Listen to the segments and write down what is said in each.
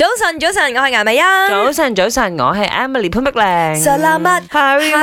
早晨，早晨，我係顏美欣。 早晨，我係 Emily 潘碧玲。 Selamat Hari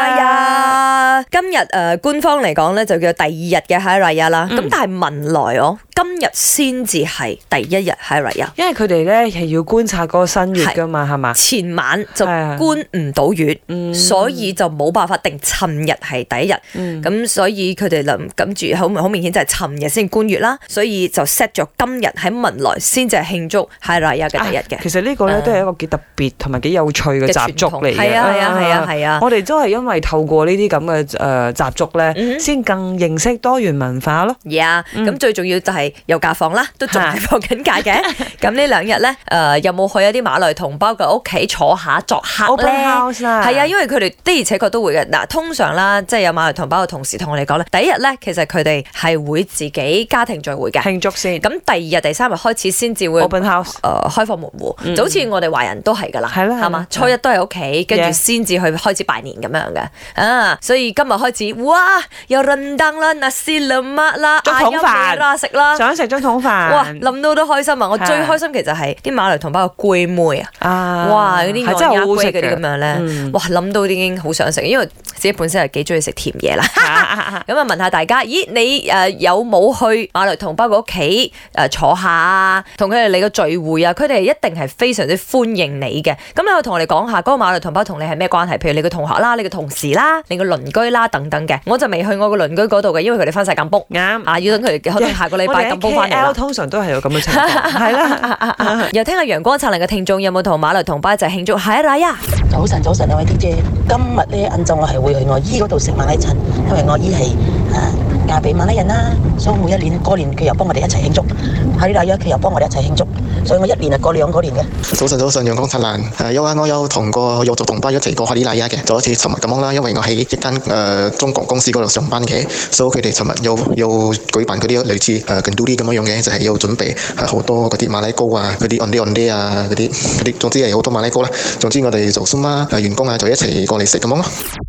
Raya。今日官方嚟講咧就叫第二日嘅 Hari Raya 啦。咁但係文萊今日先至係第一日 Hari Raya。 因為佢哋咧係要觀察嗰個新月噶嘛，係嘛？ 前晚就觀唔到月，所以就冇辦法定尋日係第一日。咁所以佢哋諗住好明顯就係尋日先觀月啦，所以就 set 咗今日喺文萊先至係慶祝 Hari Raya 嘅第一嘅。 其實呢個咧都係一個幾特別同埋幾有趣嘅習俗嚟嘅。 係啊！ 我哋都係因為透過呢啲咁嘅習俗咧，先更認識多元文化咯。 咁最重要就係有假放啦，都仲係放緊假嘅。咁呢兩日咧，有冇去一啲馬來同胞嘅屋企坐下作客咧？ Open house 啦， 係啊，因為佢哋的而且確都會嘅。嗱，通常啦，即係有馬來同胞嘅同事同我哋講咧，第一日咧，其實佢哋係會自己家庭聚會嘅慶祝先。 咁第二日、第三日開始先至會 Open house， 開放門戶，就好似我哋華人都係噶啦，係嘛？初一都係屋企，跟住先至去開始拜年咁樣嘅。所以今日開始，哇，有rendang啦、nasi lemak啦、 中統飯啦食啦， 想食中統飯。 哇，諗到都開心啊！我最開心其實係啲馬來同胞嘅粿妹啊，哇，嗰啲係真係好好食嗰啲咁樣咧，哇，諗到已經好想食，因為自己本身係幾中意食甜嘢啦。咁啊，問下大家，咦，你有冇去馬來同胞嘅屋企坐下，同佢哋嚟個聚會啊？佢哋一定係非常之歡迎你嘅。咁你可以同我哋講下嗰個馬來同胞同你係咩關係？譬如你個同學啦、你個同事啦、你個鄰居啦等等嘅。我就未去我個鄰居嗰度嘅，因為佢哋翻晒金卜。 啱啊，要等佢哋可能下個禮拜金卜翻嚟啦。 通常都係有咁嘅情況，係啦。 又聽下陽光燦爛嘅聽眾有冇同馬來同胞一齊慶祝 Hari Raya？ 早晨，兩位 DJ，今日咧晏晝我係會去我姨嗰度食馬拉餐，因為我姨係嫁俾馬拉人啦，所以每一年過年佢又幫我哋一齊慶祝，Hari Raya佢又幫我哋一齊慶祝，所以我一年係過2個年嘅。 早晨，陽光燦爛。我有同個友族同胞一齊過 Hari Raya 嘅，就好似尋日咁樣啦。因為我喺一間中國公司嗰度上班嘅，所以佢哋尋日有舉辦嗰啲類似kenduri咁樣嘅，就係要準備好多嗰啲馬拉糕啊，嗰啲 onde 啊，嗰啲總之係好多馬拉糕啦。總之我哋做 semua 員工啊，就一齊過嚟食咁樣咯。